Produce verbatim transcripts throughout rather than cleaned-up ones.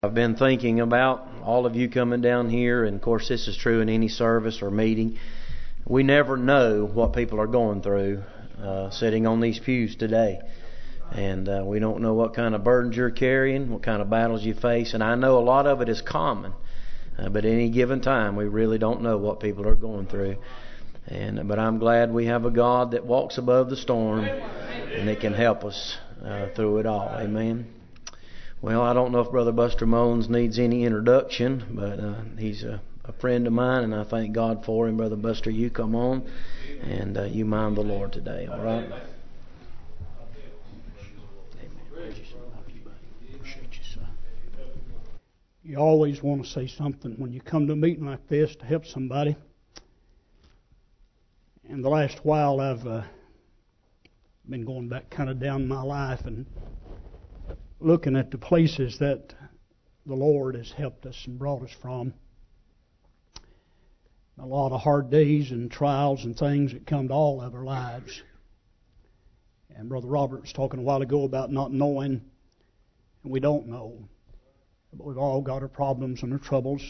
I've been thinking about all of you coming down here, and of course this is true in any service or meeting. We never know what people are going through uh, sitting on these pews today. And uh, we don't know what kind of burdens you're carrying, what kind of battles you face. And I know a lot of it is common. Uh, but at any given time, we really don't know what people are going through. And But I'm glad we have a God that walks above the storm and that can help us uh, through it all. Amen. Well, I don't know if Brother Buster Moans needs any introduction, but uh, he's a, a friend of mine, and I thank God for him. Brother Buster, you come on, and uh, you mind the Lord today, all right? You always want to say something when you come to a meeting like this to help somebody. In the last while, I've uh, been going back kind of down my life and looking at the places that the Lord has helped us and brought us from. A lot of hard days and trials and things that come to all of our lives. And Brother Robert was talking a while ago about not knowing, and we don't know. But we've all got our problems and our troubles.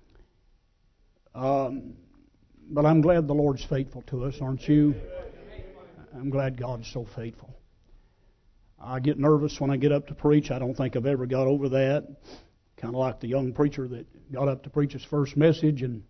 Um, but I'm glad the Lord's faithful to us, aren't you? I'm glad God's so faithful. I get nervous when I get up to preach. I don't think I've ever got over that. Kind of like the young preacher that got up to preach his first message. And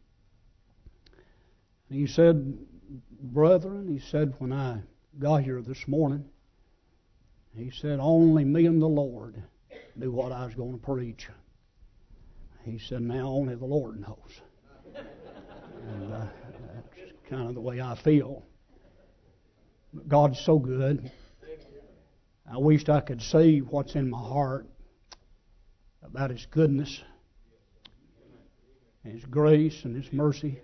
he said, brethren, he said, when I got here this morning, he said, only me and the Lord knew what I was going to preach. He said, now only the Lord knows. And uh, that's kind of the way I feel. But God's so good. I wished I could say what's in my heart about His goodness, and His grace and His mercy,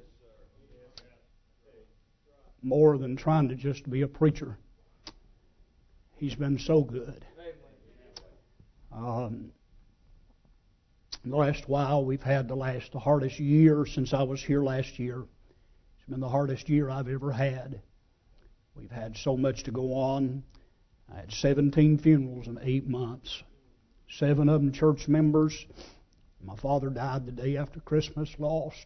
more than trying to just be a preacher. He's been so good. Um, in the last while, we've had the last, the hardest year since I was here last year. It's been the hardest year I've ever had. We've had so much to go on. I had seventeen funerals in eight months. Seven of them church members. My father died the day after Christmas, lost.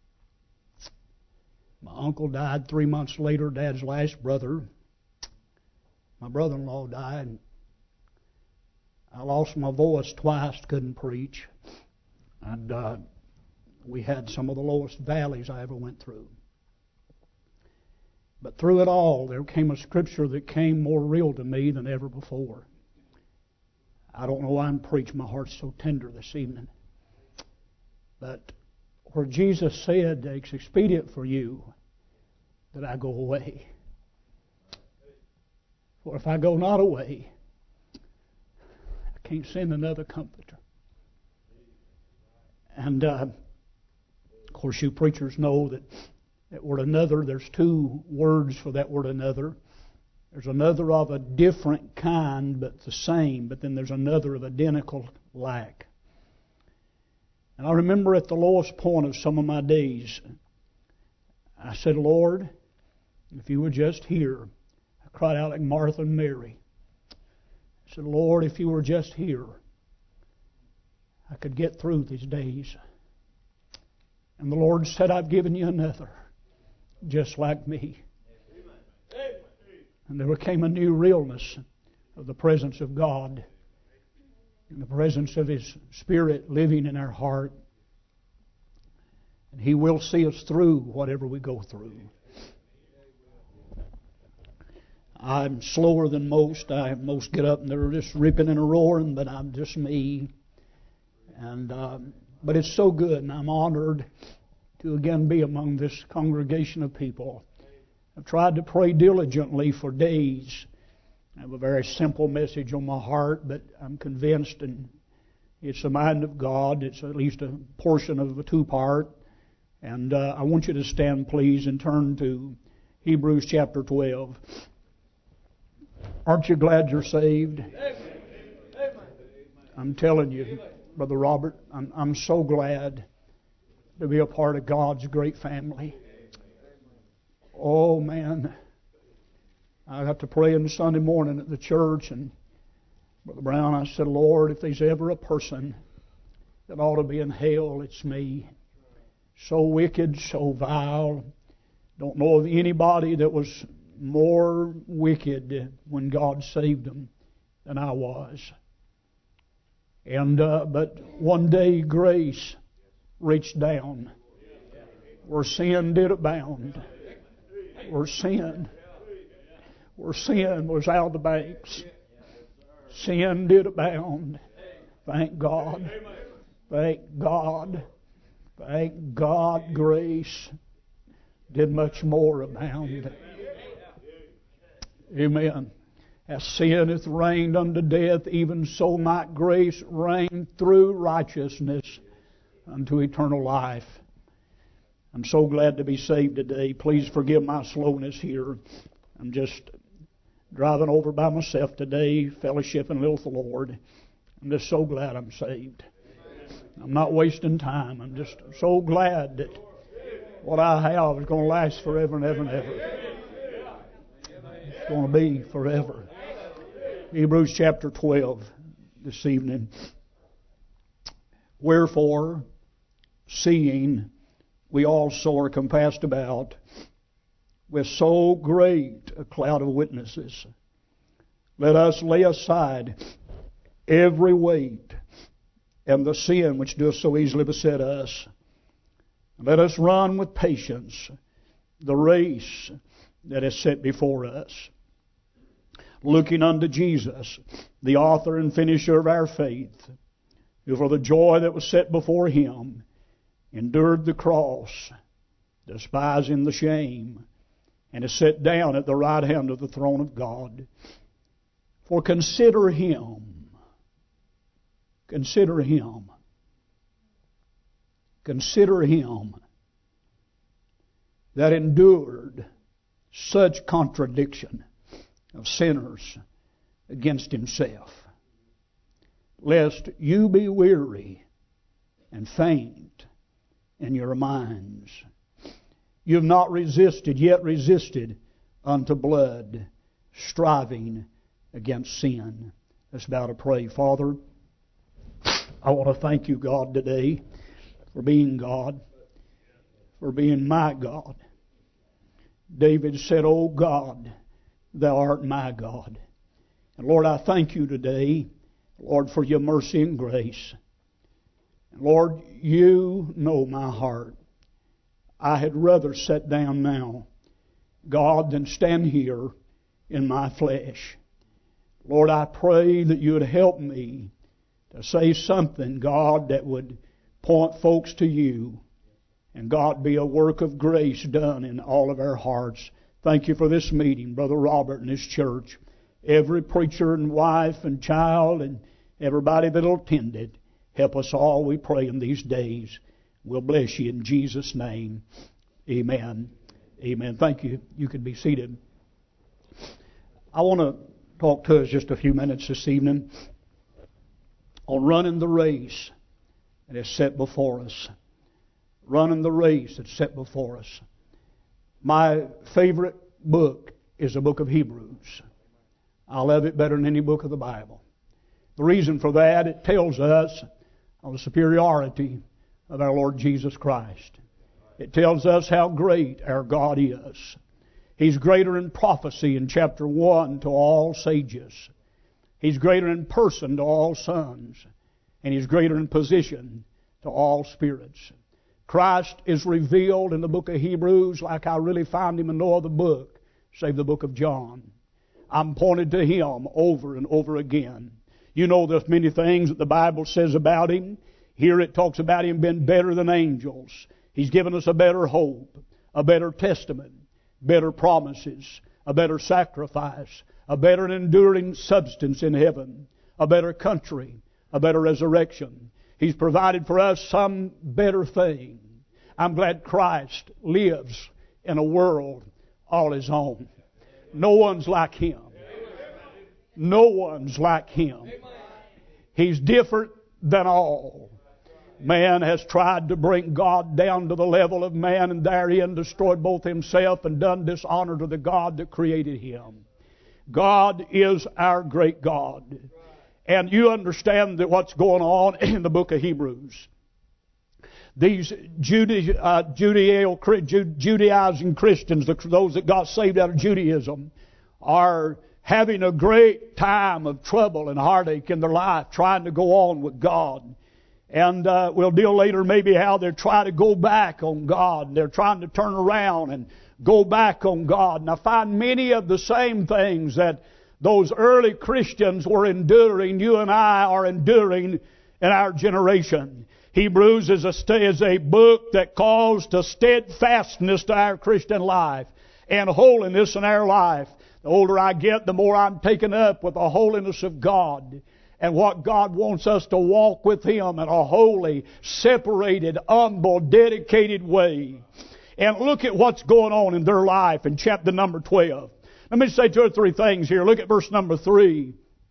My uncle died three months later, Dad's last brother. My brother-in-law died. I lost my voice twice, couldn't preach. And uh, we had some of the lowest valleys I ever went through. But through it all, there came a scripture that came more real to me than ever before. I don't know why I'm preaching. My heart's so tender this evening. But where Jesus said, it's expedient for you that I go away. For if I go not away, I can't send another comforter. And, uh, of course, you preachers know that that word another, there's two words for that word another. There's another of a different kind, but the same. But then there's another of identical like. And I remember at the lowest point of some of my days, I said, Lord, if you were just here. I cried out like Martha and Mary. I said, Lord, if you were just here, I could get through these days. And the Lord said, I've given you another, just like me. And there came a new realness of the presence of God, and the presence of His Spirit living in our heart. And He will see us through whatever we go through. I'm slower than most. I most get up and they're just ripping and roaring, but I'm just me. And um, but it's so good, and I'm honored to again be among this congregation of people. I've tried to pray diligently for days. I have a very simple message on my heart, but I'm convinced, and it's the mind of God. It's at least a portion of a two-part. And uh, I want you to stand, please, and turn to Hebrews chapter twelve. Aren't you glad you're saved? I'm telling you, Brother Robert, I'm, I'm so glad to be a part of God's great family. Oh, man. I got to pray on Sunday morning at the church, and Brother Brown, I said, Lord, if there's ever a person that ought to be in hell, it's me. So wicked, so vile. Don't know of anybody that was more wicked when God saved them than I was. And uh, but one day grace reached down where sin did abound, where sin, where sin was out of the banks. Sin did abound. Thank God. Thank God. Thank God grace did much more abound. Amen. As sin hath reigned unto death, even so might grace reign through righteousness unto eternal life. I'm so glad to be saved today. Please forgive my slowness here. I'm just driving over by myself today, fellowshipping a little with the Lord. I'm just so glad I'm saved. I'm not wasting time. I'm just so glad that what I have is going to last forever and ever and ever. It's going to be forever. Hebrews chapter twelve this evening. Wherefore, seeing we also are compassed about with so great a cloud of witnesses, let us lay aside every weight and the sin which doeth so easily beset us. Let us run with patience the race that is set before us, looking unto Jesus, the author and finisher of our faith, who for the joy that was set before him endured the cross, despising the shame, and is set down at the right hand of the throne of God. For consider him, consider him, consider him that endured such contradiction of sinners against himself, lest you be weary and faint in your minds. You have not resisted, yet resisted unto blood, striving against sin. Let's bow to pray. Father, I want to thank you, God, today for being God, for being my God. David said, "O God, thou art my God." And Lord, I thank you today, Lord, for your mercy and grace. And Lord, you know my heart. I had rather sit down now, God, than stand here in my flesh. Lord, I pray that you would help me to say something, God, that would point folks to you. And God, be a work of grace done in all of our hearts. Thank you for this meeting, Brother Robert and his church. Every preacher and wife and child and everybody that will attend it. Help us all, we pray, in these days. We'll bless you in Jesus' name. Amen. Amen. Thank you. You can be seated. I want to talk to us just a few minutes this evening on running the race that is set before us. Running the race that's set before us. My favorite book is the book of Hebrews. I love it better than any book of the Bible. The reason for that, it tells us of the superiority of our Lord Jesus Christ. It tells us how great our God is. He's greater in prophecy in chapter one to all sages. He's greater in person to all sons. And He's greater in position to all spirits. Christ is revealed in the book of Hebrews like I really find Him in no other book, save the book of John. I'm pointed to Him over and over again. You know there's many things that the Bible says about Him. Here it talks about Him being better than angels. He's given us a better hope, a better testament, better promises, a better sacrifice, a better and enduring substance in heaven, a better country, a better resurrection. He's provided for us some better thing. I'm glad Christ lives in a world all His own. No one's like Him. No one's like Him. He's different than all. Man has tried to bring God down to the level of man and therein destroyed both himself and done dishonor to the God that created him. God is our great God. And you understand that what's going on in the book of Hebrews. These Jude, uh, Judaizing Christians, those that got saved out of Judaism, are having a great time of trouble and heartache in their life, trying to go on with God. And uh, we'll deal later maybe how they're trying to go back on God. They're trying to turn around and go back on God. And I find many of the same things that those early Christians were enduring, you and I are enduring in our generation. Hebrews is a, is a book that calls to steadfastness to our Christian life and holiness in our life. The older I get, the more I'm taken up with the holiness of God and what God wants us to walk with Him in a holy, separated, humble, dedicated way. And look at what's going on in their life in chapter number twelve. Let me say two or three things here. Look at verse number three.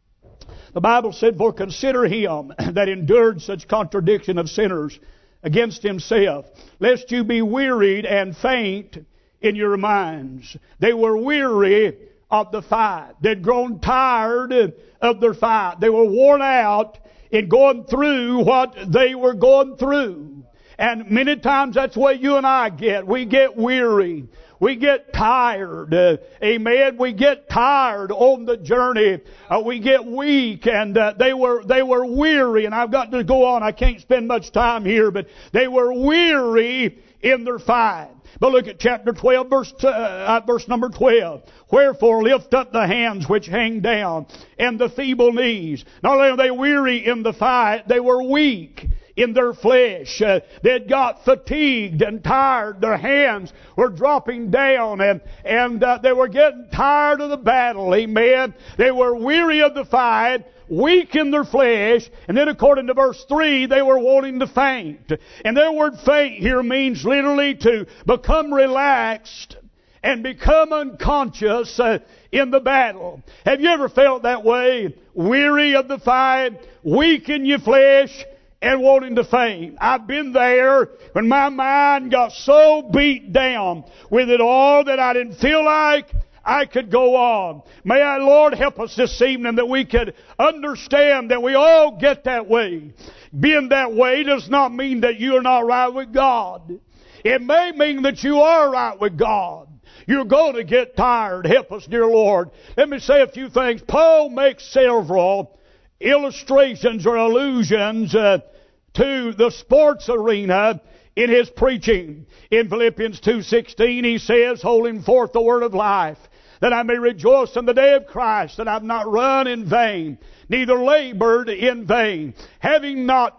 The Bible said, "For consider him that endured such contradiction of sinners against himself, lest you be wearied and faint in your minds." They were weary of the fight. They'd grown tired of their fight. They were worn out in going through what they were going through. And many times that's the way you and I get. We get weary. We get tired. Uh, amen. We get tired on the journey. Uh, we get weak, and uh, they were they were weary. And I've got to go on. I can't spend much time here, but they were weary in their fight. But look at chapter twelve, verse uh, verse number twelve. "Wherefore lift up the hands which hang down, and the feeble knees." Not only are they weary in the fight, they were weak in their flesh. Uh, they'd got fatigued and tired. Their hands were dropping down, and and uh, they were getting tired of the battle. Amen. They were weary of the fight, weak in their flesh, and then according to verse three, they were wanting to faint. And their word faint here means literally to become relaxed and become unconscious uh, in the battle. Have you ever felt that way? Weary of the fight, weak in your flesh, and wanting to faint. I've been there when my mind got so beat down with it all that I didn't feel like I could go on. May our Lord help us this evening that we could understand that we all get that way. Being that way does not mean that you are not right with God. It may mean that you are right with God. You're going to get tired. Help us, dear Lord. Let me say a few things. Paul makes several illustrations or allusions uh, to the sports arena in his preaching. In Philippians two sixteen he says, "Holding forth the word of life, that I may rejoice in the day of Christ, that I have not run in vain, neither labored in vain." Having not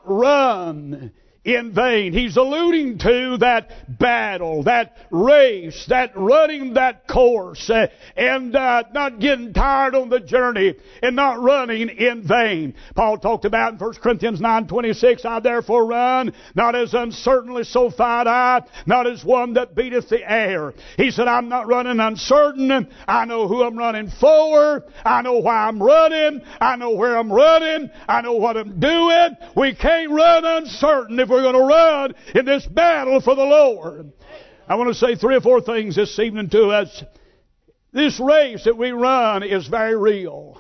run in vain. He's alluding to that battle, that race, that running that course, uh, and uh, not getting tired on the journey and not running in vain. Paul talked about in First Corinthians nine twenty-six, "I therefore run, not as uncertainly, so fight I, not as one that beateth the air." He said, I'm not running uncertain. I know who I'm running for. I know why I'm running. I know where I'm running. I know what I'm doing. We can't run uncertain if we're going to run in this battle for the Lord. I want to say three or four things this evening to us. This race that we run is very real.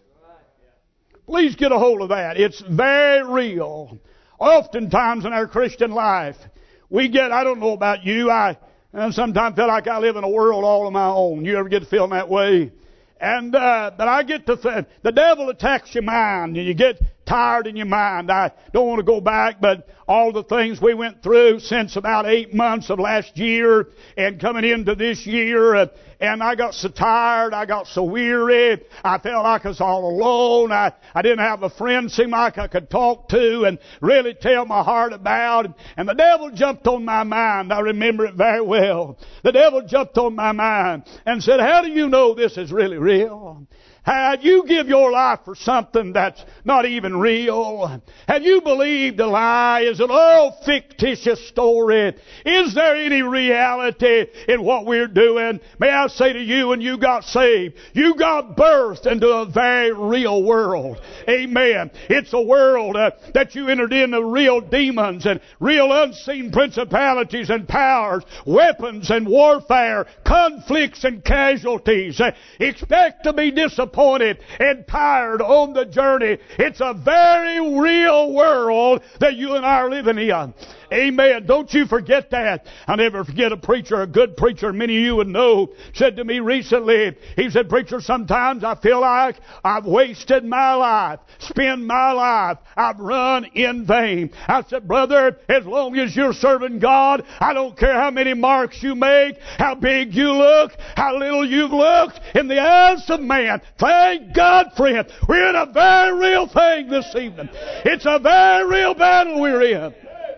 Please get a hold of that. It's very real. Oftentimes in our Christian life, we get, I don't know about you, I sometimes feel like I live in a world all of my own. You ever get to feeling that way? And, uh, but I get to, th- the devil attacks your mind, and you get tired in your mind. I don't want to go back, but all the things we went through since about eight months of last year and coming into this year, uh, and I got so tired, I got so weary, I felt like I was all alone. I, I didn't have a friend seem like I could talk to and really tell my heart about. And the devil jumped on my mind. I remember it very well. The devil jumped on my mind and said, how do you know this is really real? Have you give your life for something that's not even real? Have you believed a lie? Is it all fictitious story? Is there any reality in what we're doing? May I say to you, when you got saved, you got birthed into a very real world. Amen. It's a world uh, that you entered into real demons and real unseen principalities and powers, weapons and warfare, conflicts and casualties. Uh, expect to be disappointed disappointed and tired on the journey. It's a very real world that you and I are living in. Amen. Don't you forget that. I'll never forget a preacher, a good preacher, many of you would know, said to me recently, he said, "Preacher, sometimes I feel like I've wasted my life, spent my life, I've run in vain." I said, "Brother, as long as you're serving God, I don't care how many marks you make, how big you look, how little you've looked in the eyes of man. Thank God, friend, we're in a very real thing this evening. It's a very real battle we're in.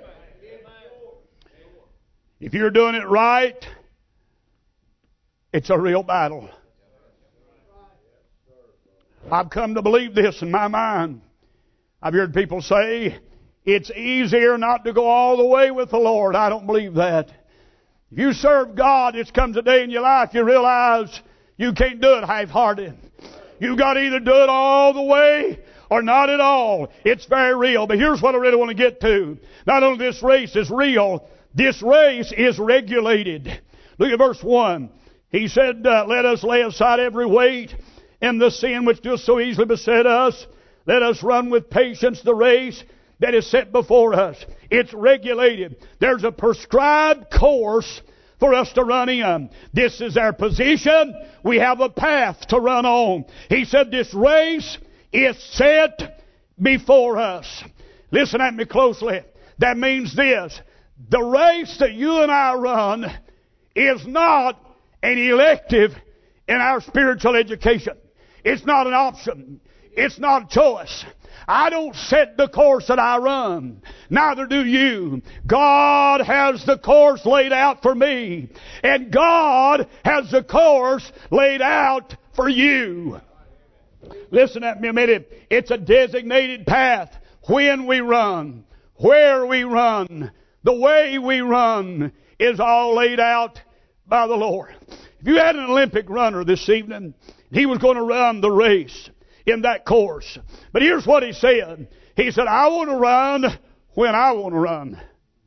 If you're doing it right, it's a real battle." I've come to believe this in my mind. I've heard people say, it's easier not to go all the way with the Lord. I don't believe that. If you serve God, it's comes a day in your life you realize you can't do it half-hearted. You've got to either do it all the way or not at all. It's very real. But here's what I really want to get to. Not only this race is real, this race is regulated. Look at verse one. He said, uh, "Let us lay aside every weight and the sin which doeth so easily beset us. Let us run with patience the race that is set before us." It's regulated. There's a prescribed course for us to run in. This is our position. We have a path to run on. He said this race is set before us. Listen at me closely. That means this. The race that you and I run is not an elective in our spiritual education. It's not an option. It's not a choice. I don't set the course that I run. Neither do you. God has the course laid out for me. And God has the course laid out for you. Listen at me a minute. It's a designated path. When we run, where we run, the way we run is all laid out by the Lord. If you had an Olympic runner this evening, he was going to run the race in that course. But here's what he said. He said, "I want to run when I want to run.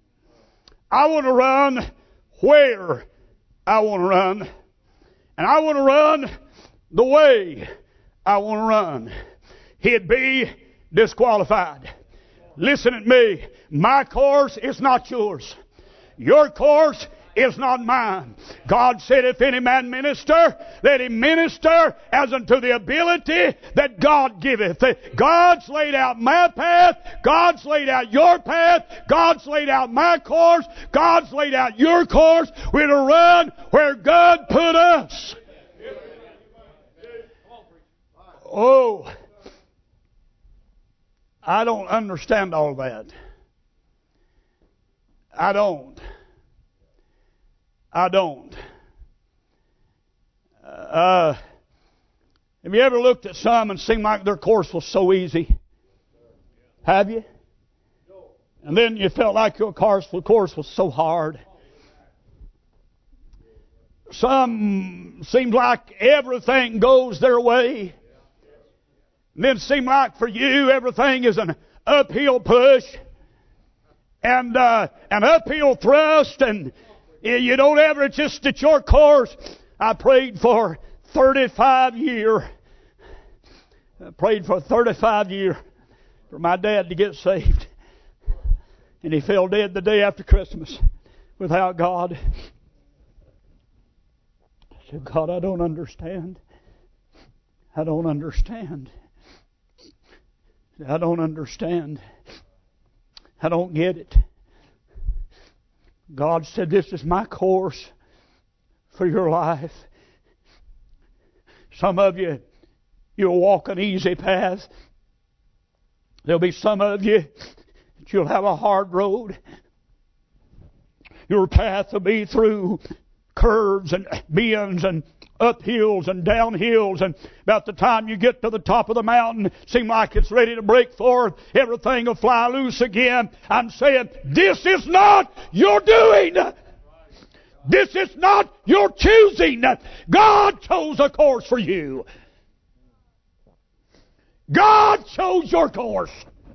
I want to run where I want to run. And I want to run the way I want to run." He'd be disqualified. Listen at me. My course is not yours. Your course is not mine. God said, "If any man minister, let him minister as unto the ability that God giveth." God's laid out my path. God's laid out your path. God's laid out my course. God's laid out your course. We're to run where God put us. Oh, I don't understand all that. I don't. I don't. Uh, have you ever looked at some and seemed like their course was so easy? Have you? And then you felt like your course, course was so hard. Some seems like everything goes their way. And then it seems like for you everything is an uphill push and uh, an uphill thrust, and you don't ever, it's just at your course. I prayed for thirty-five years. I prayed for thirty-five years for my dad to get saved. And he fell dead the day after Christmas without God. I said, "God, I don't understand. I don't understand. I don't understand. I don't get it." God said, "This is my course for your life. Some of you, you'll walk an easy path. There'll be some of you that you'll have a hard road. Your path will be through curves and bends and uphills and downhills, and about the time you get to the top of the mountain, it seems like it's ready to break forth. Everything will fly loose again. I'm saying, this is not your doing. This is not your choosing. God chose a course for you. God chose your course.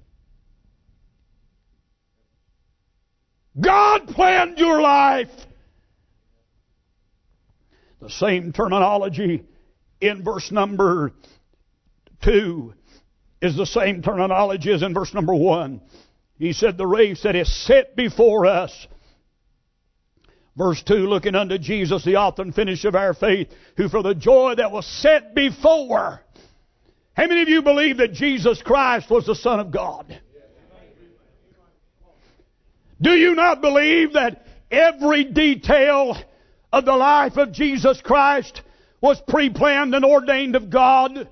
God planned your life. The same terminology in verse number two is the same terminology as in verse number one. He said, the race that is set before us. Verse two, looking unto Jesus, the author and finisher of our faith, who for the joy that was set before. How many of you believe that Jesus Christ was the Son of God? Do you not believe that every detail of the life of Jesus Christ was pre-planned and ordained of God?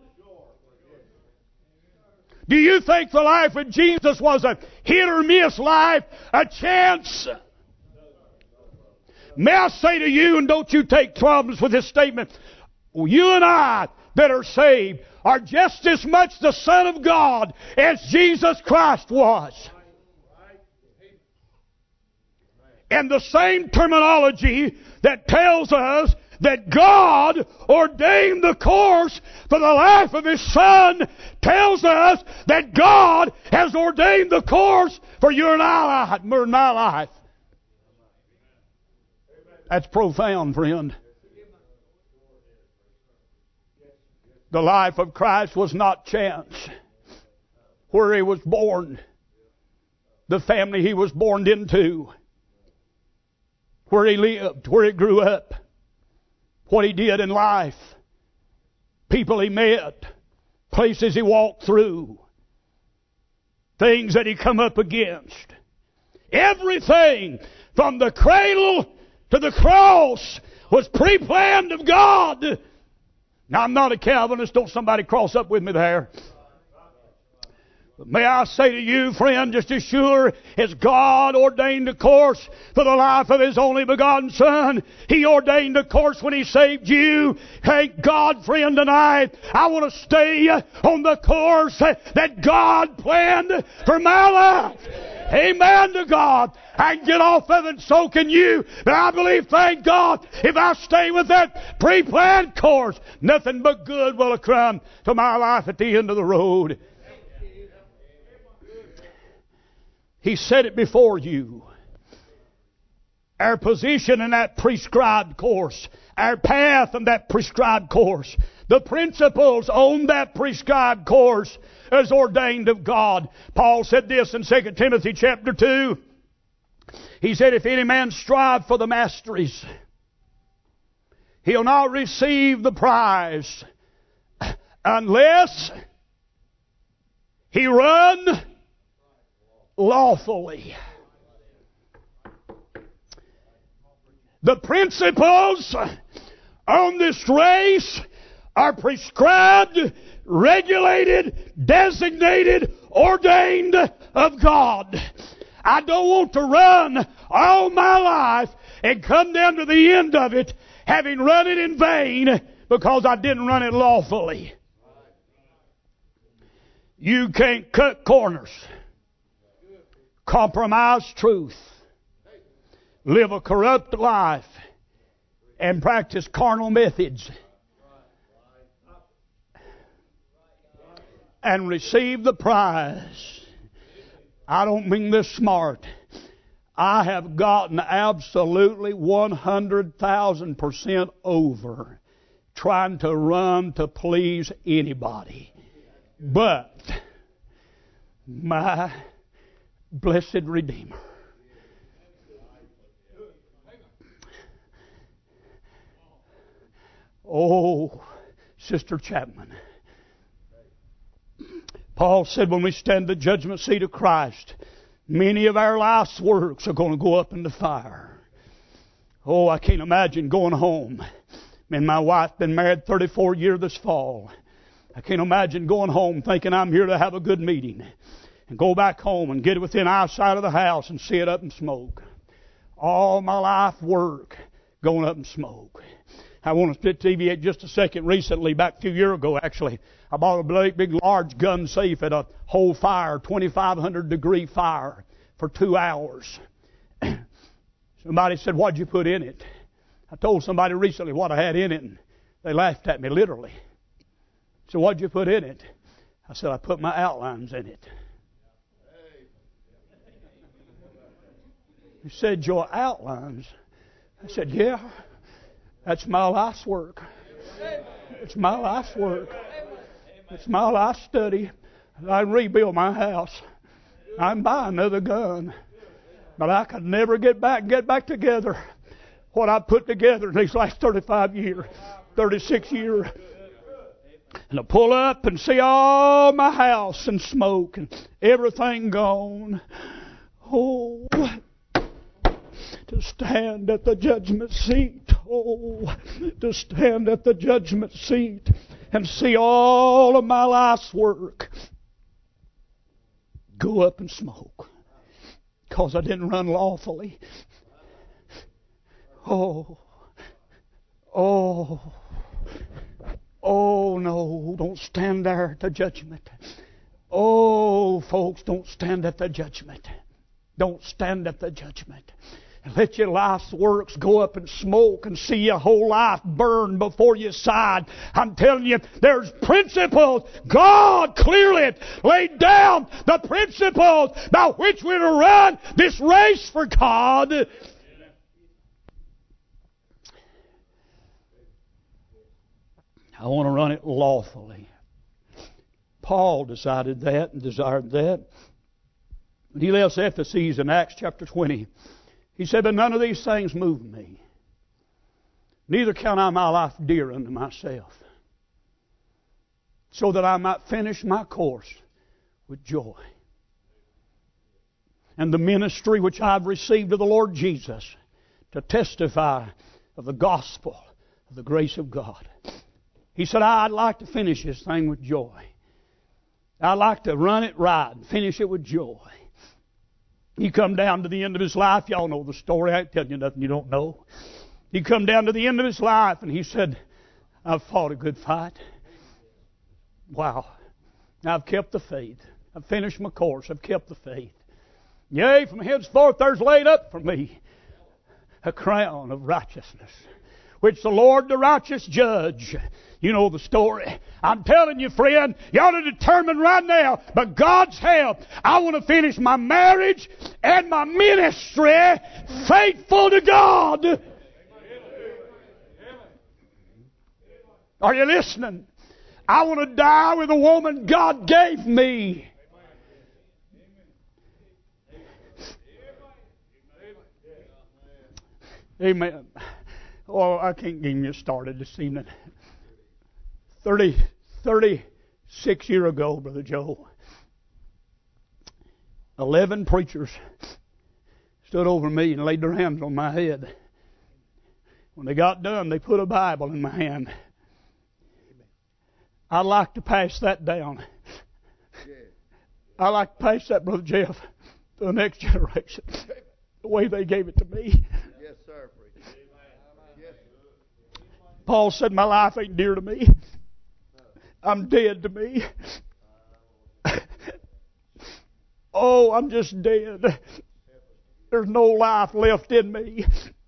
Do you think the life of Jesus was a hit or miss life, a chance? May I say to you, and don't you take troubles with this statement, you and I that are saved are just as much the Son of God as Jesus Christ was. And the same terminology that tells us that God ordained the course for the life of His Son tells us that God has ordained the course for your and I, my life. That's profound, friend. The life of Christ was not chance. Where He was born, the family He was born into, where He lived, where He grew up, what He did in life, people He met, places He walked through, things that He come up against. Everything from the cradle to the cross was pre-planned of God. Now, I'm not a Calvinist. Don't somebody cross up with me there. But may I say to you, friend, just as sure as God ordained a course for the life of His only begotten Son, He ordained a course when He saved you. Thank God, friend, tonight I want to stay on the course that God planned for my life. Amen to God. I can get off of it, and so can you. But I believe, thank God, if I stay with that pre-planned course, nothing but good will come to my life at the end of the road. He set it before you. Our position in that prescribed course, our path in that prescribed course, the principles on that prescribed course is ordained of God. Paul said this in Second Timothy chapter two. He said, if any man strive for the masteries, he'll not receive the prize unless he run lawfully. The principles on this race are prescribed, regulated, designated, ordained of God. I don't want to run all my life and come down to the end of it having run it in vain because I didn't run it lawfully. You can't cut corners, compromise truth, live a corrupt life, and practice carnal methods, and receive the prize. I don't mean this smart. I have gotten absolutely one hundred thousand percent over trying to run to please anybody. But my blessed Redeemer, oh, Sister Chapman, Paul said when we stand the judgment seat of Christ, many of our life's works are going to go up in the fire. Oh, I can't imagine going home. Me and my wife been married thirty-four years this fall. I can't imagine going home thinking I'm here to have a good meeting and go back home and get within eyesight of the house and see it up in smoke. All my life work going up in smoke. I want to deviate just a second. Recently, back a few years ago, actually, I bought a big, big, large gun safe at a whole fire, twenty-five hundred degree fire, for two hours. Somebody said, "What'd you put in it?" I told somebody recently what I had in it, and they laughed at me literally. So, "What'd you put in it?" I said, "I put my outlines in it." He said, "Your outlines?" I said, "Yeah. That's my life's work. It's my life's work." It's my life study. I rebuild my house. I can buy another gun. But I could never get back get back together what I put together in these last thirty-five years, thirty-six years. And to pull up and see all my house and smoke and everything gone. Oh, to stand at the judgment seat. Oh, to stand at the judgment seat and see all of my life's work go up in smoke because I didn't run lawfully. Oh, oh, oh no, don't stand there at the judgment. Oh, folks, don't stand at the judgment. Don't stand at the judgment. And let your life's works go up in smoke and see your whole life burn before your side. I'm telling you, there's principles. God clearly laid down the principles by which we're to run this race for God. I want to run it lawfully. Paul decided that and desired that. When he left Ephesus in Acts chapter twenty, he said, but none of these things move me. Neither count I my life dear unto myself, so that I might finish my course with joy. And the ministry which I've received of the Lord Jesus, to testify of the gospel of the grace of God. He said, I'd like to finish this thing with joy. I'd like to run it right and finish it with joy. He come down to the end of his life. Y'all know the story. I ain't telling you nothing you don't know. He come down to the end of his life and he said, I've fought a good fight. Wow. I've kept the faith. I've finished my course. I've kept the faith. Yea, from henceforth there's laid up for me a crown of righteousness, which the Lord the righteous judge. You know the story. I'm telling you, friend, you ought to determine right now, by God's help, I want to finish my marriage and my ministry faithful to God. Are you listening? I want to die with the woman God gave me. Amen. Oh, I can't get you started this evening. Thirty, thirty-six years ago, Brother Joe, eleven preachers stood over me and laid their hands on my head. When they got done, they put a Bible in my hand. I'd like to pass that down. I'd like to pass that, Brother Jeff, to the next generation, the way they gave it to me. Yes, sir. Yes. Paul said, my life ain't dear to me. I'm dead to me. Oh, I'm just dead. There's no life left in me.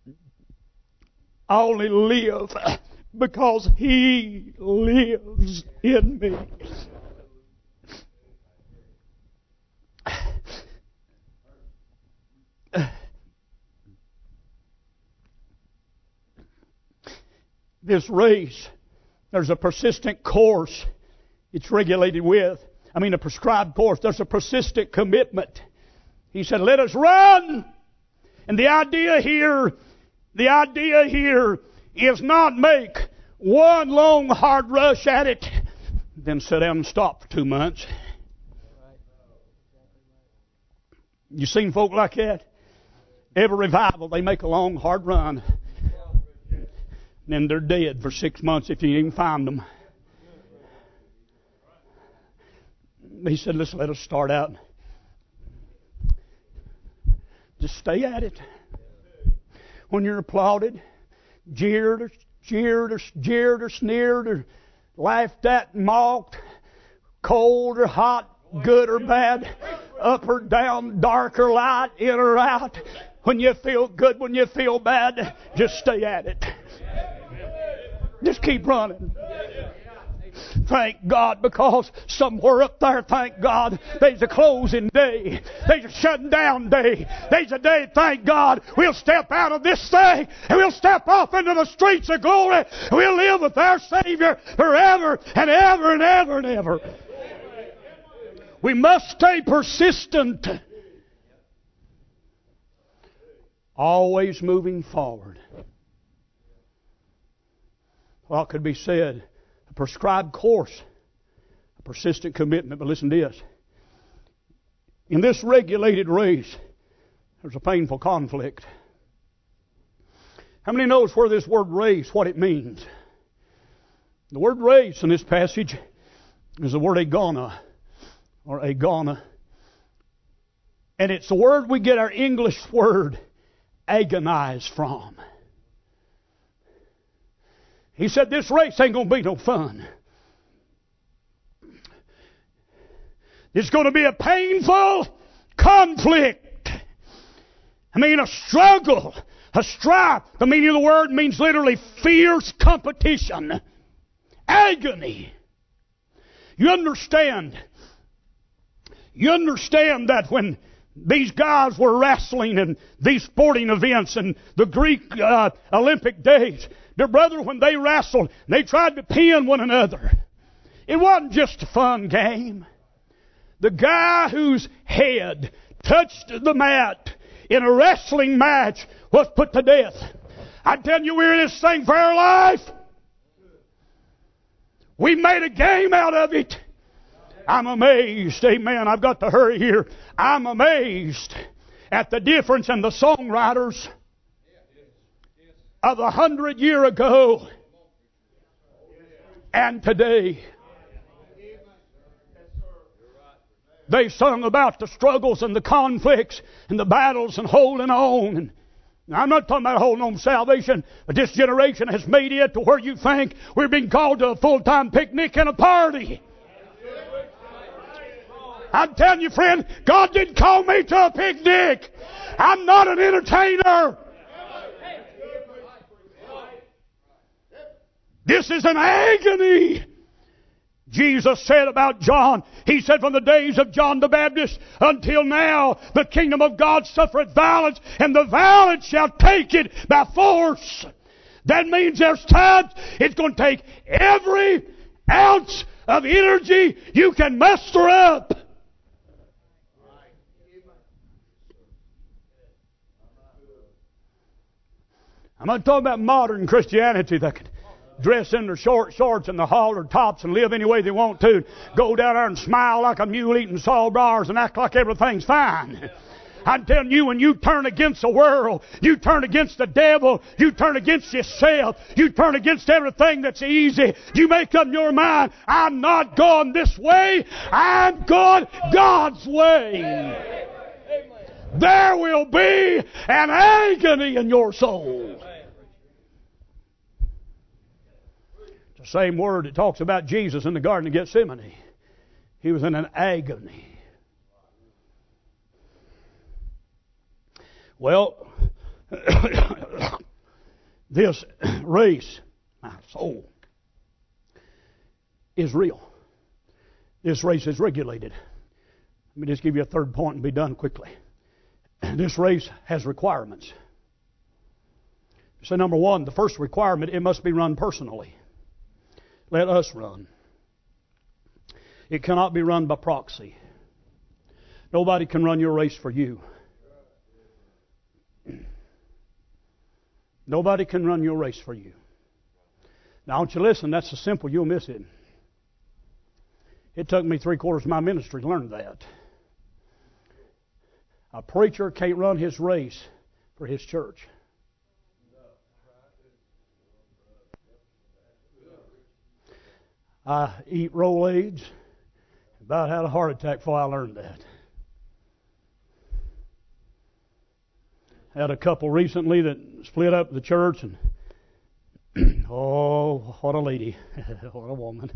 I only live because He lives in me. This race, there's a persistent course it's regulated with. I mean, a prescribed course. There's a persistent commitment. He said, let us run. And the idea here, the idea here is not make one long hard rush at it, then sit down and stop for two months. You seen folk like that? Every revival, they make a long hard run. And then they're dead for six months if you even find them. He said, let's let us start out. Just stay at it. When you're applauded, jeered or jeered or jeered or sneered or laughed at, mocked, cold or hot, good or bad, up or down, dark or light, in or out, when you feel good, when you feel bad, just stay at it. Just keep running. Thank God, because somewhere up there, thank God, there's a closing day. There's a shutting down day. There's a day, thank God, we'll step out of this thing and we'll step off into the streets of glory. We'll live with our Savior forever and ever and ever and ever. We must stay persistent. Always moving forward. What could be said? A prescribed course. A persistent commitment. But listen to this. In this regulated race, there's a painful conflict. How many knows where this word race, what it means? The word race in this passage is the word agona, or agona. And it's the word we get our English word agonize from. He said this race ain't going to be no fun. It's going to be a painful conflict. I mean a struggle, a strife. The meaning of the word means literally fierce competition. Agony. You understand. You understand that when these guys were wrestling in these sporting events and the Greek uh, Olympic days, their brother, when they wrestled, they tried to pin one another. It wasn't just a fun game. The guy whose head touched the mat in a wrestling match was put to death. I tell you, we're in this thing for our life. We made a game out of it. I'm amazed, amen, I've got to hurry here. I'm amazed at the difference in the songwriters of a hundred year ago and today. They sung about the struggles and the conflicts and the battles and holding on. And I'm not talking about holding on to salvation, but this generation has made it to where you think we're being called to a full-time picnic and a party. I'm telling you, friend, God didn't call me to a picnic. I'm not an entertainer. This is an agony. Jesus said about John, He said, from the days of John the Baptist until now, the kingdom of God suffereth violence, and the violent shall take it by force. That means there's times it's going to take every ounce of energy you can muster up. I'm not talking about modern Christianity that can dress in their short shorts and their halter tops and live any way they want to. Go down there and smile like a mule eating sawbars and act like everything's fine. I'm telling you, when you turn against the world, you turn against the devil, you turn against yourself, you turn against everything that's easy, you make up your mind, I'm not going this way, I'm going God's way. There will be an agony in your soul. It's the same word that talks about Jesus in the Garden of Gethsemane. He was in an agony. Well, this race, my soul, is real. This race is regulated. Let me just give you a third point and be done quickly. This race has requirements. So number one, the first requirement, it must be run personally. Let us run. It cannot be run by proxy. Nobody can run your race for you. Nobody can run your race for you. Now, don't you listen, that's so simple you'll miss it. It took me three quarters of my ministry to learn that. A preacher can't run his race for his church. I eat Rolaids. About had a heart attack before I learned that. Had a couple recently that split up the church, and oh, what a lady, what a woman.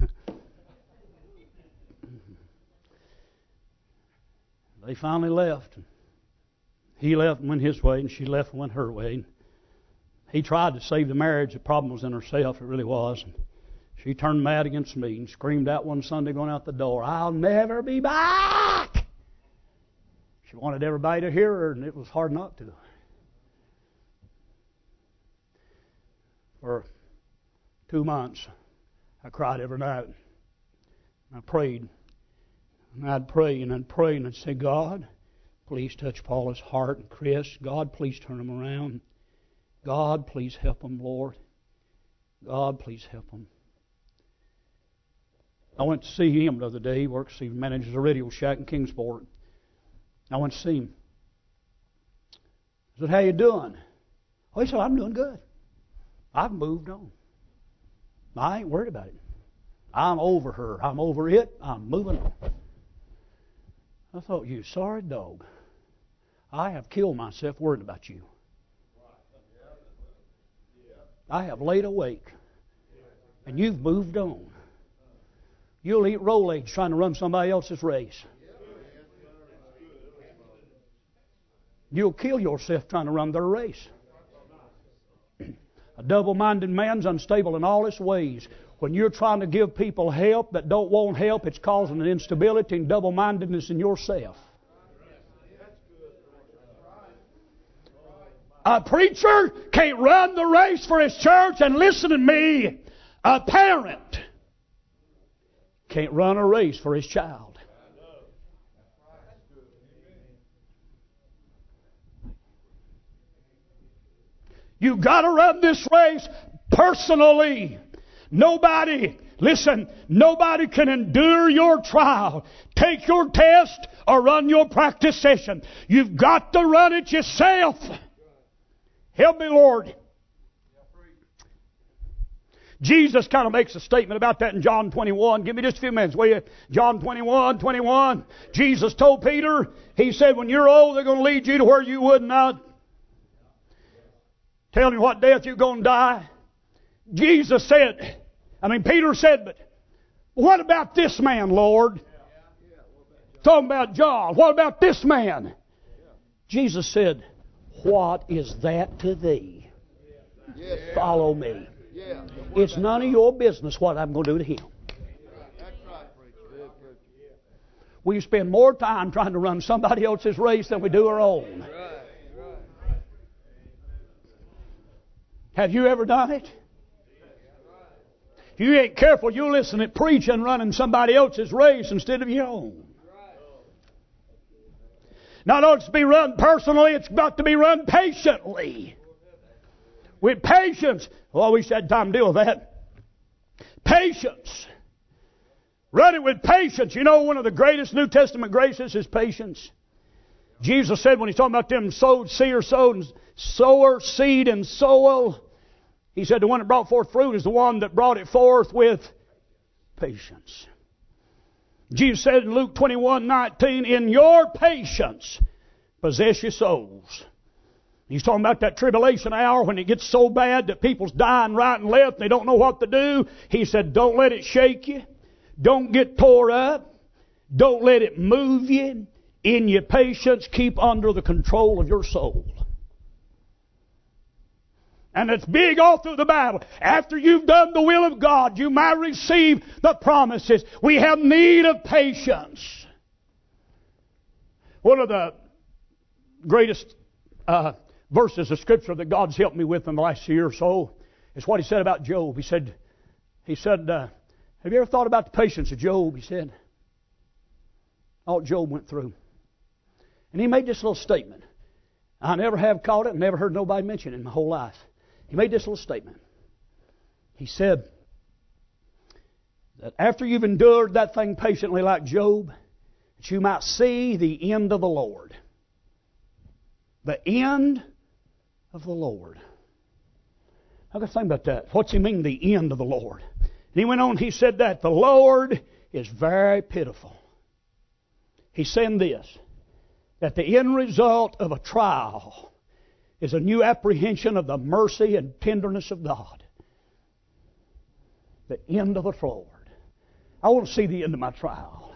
They finally left. He left and went his way, and she left and went her way. He tried to save the marriage. The problem was in herself. It really was. And She turned mad against me and screamed out one Sunday going out the door, "I'll never be back!" She wanted everybody to hear her, and it was hard not to. For two months, I cried every night. I prayed. And I'd pray and I'd pray and I'd say, "God, please touch Paula's heart and Chris. God, please turn them around. God, please help them, Lord. God, please help them." I went to see him the other day. He works, he manages a radio shack in Kingsport. I went to see him. I said, "How you doing?" Oh, he said, "I'm doing good. I've moved on. I ain't worried about it. I'm over her. I'm over it. I'm moving on." I thought, "You sorry dog. I have killed myself worrying about you. I have laid awake, and you've moved on. You'll eat Rolaids trying to run somebody else's race. You'll kill yourself trying to run their race. A double-minded man's unstable in all his ways. When you're trying to give people help that don't want help, it's causing an instability and double-mindedness in yourself." A preacher can't run the race for his church, and listen to me, a parent can't run a race for his child. You've got to run this race personally. Nobody, listen, nobody can endure your trial, take your test, or run your practice session. You've got to run it yourself. Help me, Lord. Jesus kind of makes a statement about that in John twenty-one. Give me just a few minutes, will you? John twenty-one, twenty-one. Jesus told Peter, He said, "When you're old, they're going to lead you to where you would not. Tell you what death you're going to die." Jesus said, I mean, Peter said, "But what about this man, Lord?" Talking about John. "What about this man?" Jesus said, "What is that to thee? Follow me. It's none of your business what I'm going to do to him." We spend more time trying to run somebody else's race than we do our own. Have you ever done it? If you ain't careful, you'll listen to preaching running somebody else's race instead of your own. Not only to be run personally, it's got to be run patiently. With patience. Oh, I wish I had time to deal with that. Patience. Run it with patience. You know, one of the greatest New Testament graces is patience. Jesus said when He's talking about them sowed, seer, sowed, and sower, seed, and soil, He said the one that brought forth fruit is the one that brought it forth with patience. Jesus said in Luke twenty-one nineteen, "In your patience possess your souls." He's talking about that tribulation hour when it gets so bad that people's dying right and left and they don't know what to do. He said, don't let it shake you. Don't get tore up. Don't let it move you. In your patience, keep under the control of your soul. And it's big all through the Bible. After you've done the will of God, you might receive the promises. We have need of patience. One of the greatest uh, verses of Scripture that God's helped me with in the last year or so is what He said about Job. He said, He said, uh, have you ever thought about the patience of Job? He said, all Job went through. And he made this little statement. I never have caught it and never heard nobody mention it in my whole life. He made this little statement. He said that after you've endured that thing patiently like Job, that you might see the end of the Lord. The end of the Lord. I've got to think about that. What's He mean, the end of the Lord? And he went on, he said that the Lord is very pitiful. He's saying this, that the end result of a trial is a new apprehension of the mercy and tenderness of God. The end of the Lord. I want to see the end of my trial.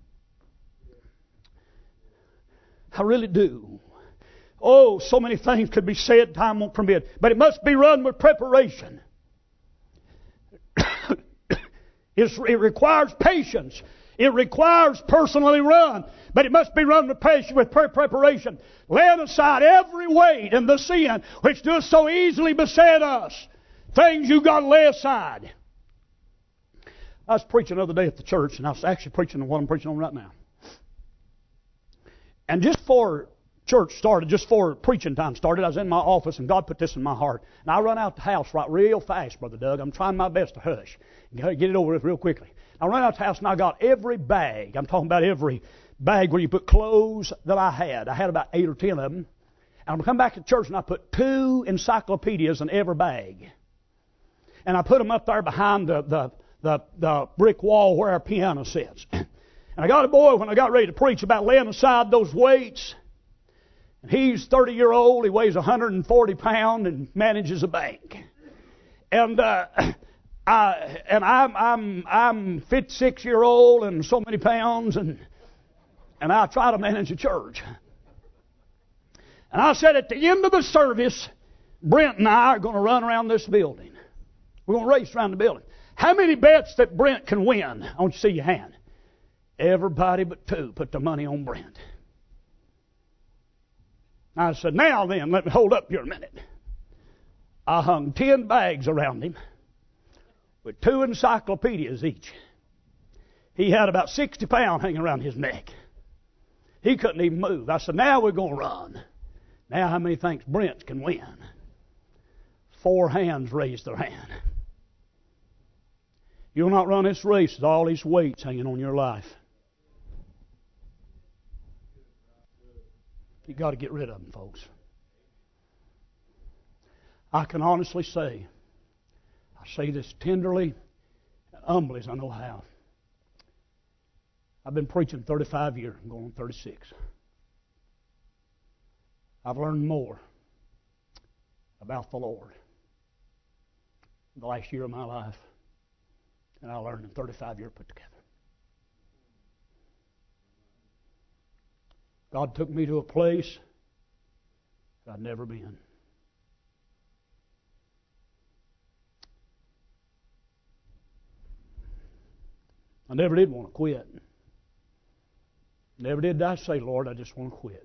I really do. Oh, so many things could be said, time won't permit. But it must be run with preparation. It's, it requires patience. It requires personally run, but it must be run with patience, with preparation, laying aside every weight and the sin which does so easily beset us. Things you got to lay aside. I was preaching the other day at the church, and I was actually preaching on what I'm preaching on right now. And just before church started, just before preaching time started, I was in my office, and God put this in my heart. And I run out the house right real fast, Brother Doug. I'm trying my best to hush. Get it over with real quickly. I ran out the house, and I got every bag. I'm talking about every bag where you put clothes that I had. I had about eight or ten of them. And I come back to church, and I put two encyclopedias in every bag. And I put them up there behind the, the, the, the brick wall where our piano sits. And I got a boy when I got ready to preach about laying aside those weights. He's thirty year old. He weighs one hundred forty pounds and manages a bank. And uh, I and I'm I'm I'm fifty-six year old and so many pounds, and and I try to manage a church. And I said at the end of the service, Brent and I are going to run around this building. We're going to race around the building. How many bets that Brent can win? I want you to see your hand. Everybody but two put their money on Brent. I said, now then, let me hold up here a minute. I hung ten bags around him with two encyclopedias each. He had about sixty pounds hanging around his neck. He couldn't even move. I said, now we're going to run. Now how many thinks Brent can win? Four hands raised their hand. You'll not run this race with all these weights hanging on your life. You've got to get rid of them, folks. I can honestly say, I say this tenderly and humbly as I know how. I've been preaching thirty-five years. I'm going on thirty-six. I've learned more about the Lord in the last year of my life than I learned in thirty-five years put together. God took me to a place that I'd never been. I never did want to quit. Never did I say, Lord, I just want to quit.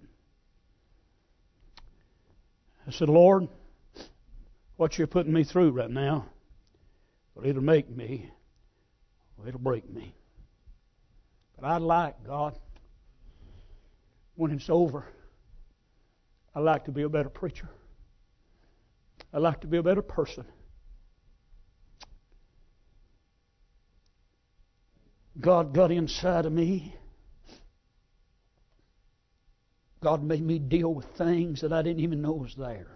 I said, Lord, what you're putting me through right now will either make me or it'll break me. But I'd like, God, when it's over, I'd like to be a better preacher. I'd like to be a better person. God got inside of me. God made me deal with things that I didn't even know was there.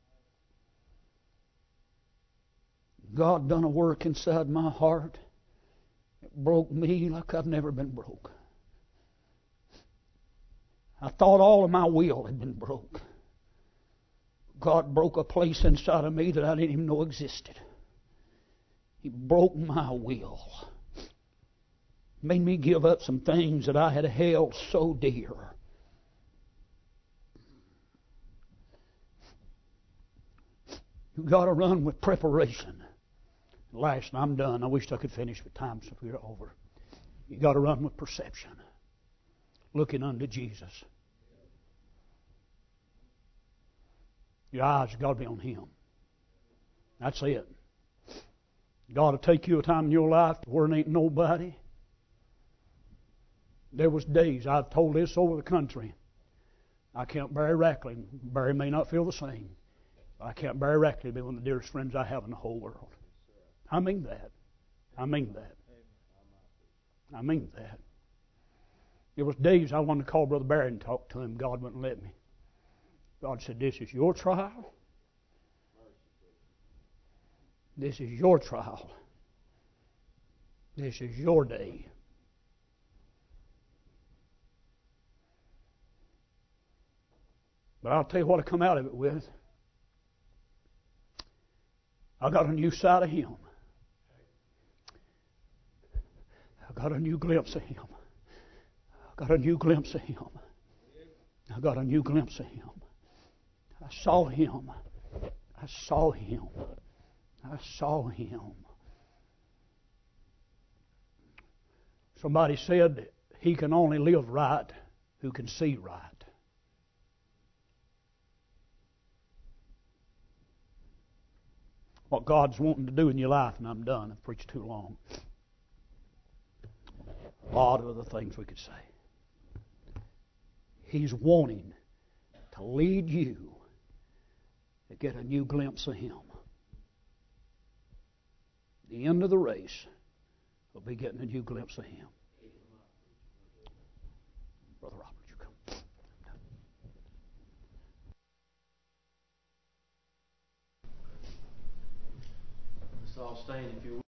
God done a work inside my heart. It broke me like I've never been broke. I thought all of my will had been broke. God broke a place inside of me that I didn't even know existed. He broke my will. Made me give up some things that I had held so dear. You've got to run with preparation. Last, and I'm done. I wish I could finish, but time's over. You've got to run with perception. Looking unto Jesus. Your eyes have got to be on Him. That's it. God will take you a time in your life where there ain't nobody. There was days, I've told this over the country. I can't Barry Rackley. Barry may not feel the same. But I can't Barry Rackley be one of the dearest friends I have in the whole world. I mean that. I mean that. I mean that. There was days I wanted to call Brother Barry and talk to him. God wouldn't let me. God said, this is your trial. This is your trial. This is your day. But I'll tell you what I come out of it with. I got a new side of Him. I got a new glimpse of Him. I got a new glimpse of Him. I got a new glimpse of Him. I saw Him. I saw Him. I saw Him. Somebody said he can only live right who can see right. What God's wanting to do in your life, and I'm done, I've preached too long. A lot of other things we could say. He's wanting to lead you to get a new glimpse of Him. The end of the race will be getting a new glimpse of Him. Brother Robert, you come. Let's all stand if you will.